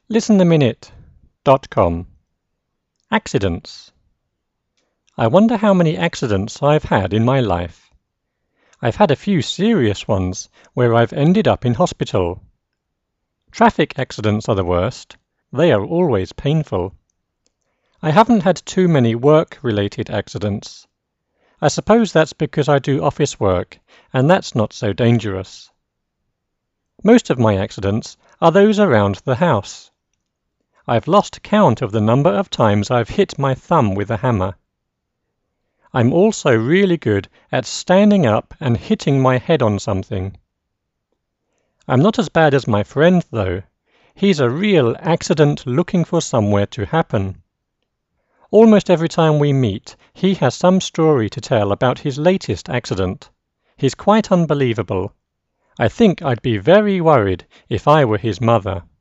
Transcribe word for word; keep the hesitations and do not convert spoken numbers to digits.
listen a minute dot com. Accidents. I wonder how many accidents I've had in my life. I've had a few serious ones where I've ended up in hospital. Traffic accidents are the worst. They are always painful. I haven't had too many work-related accidents. I suppose that's because I do office work, and that's not so dangerous. Most of my accidents are those around the house. I've lost count of the number of times I've hit my thumb with a hammer. I'm also really good at standing up and hitting my head on something. I'm not as bad as my friend, though. He's a real accident looking for somewhere to happen. Almost every time we meet, he has some story to tell about his latest accident. He's quite unbelievable. I think I'd be very worried if I were his mother.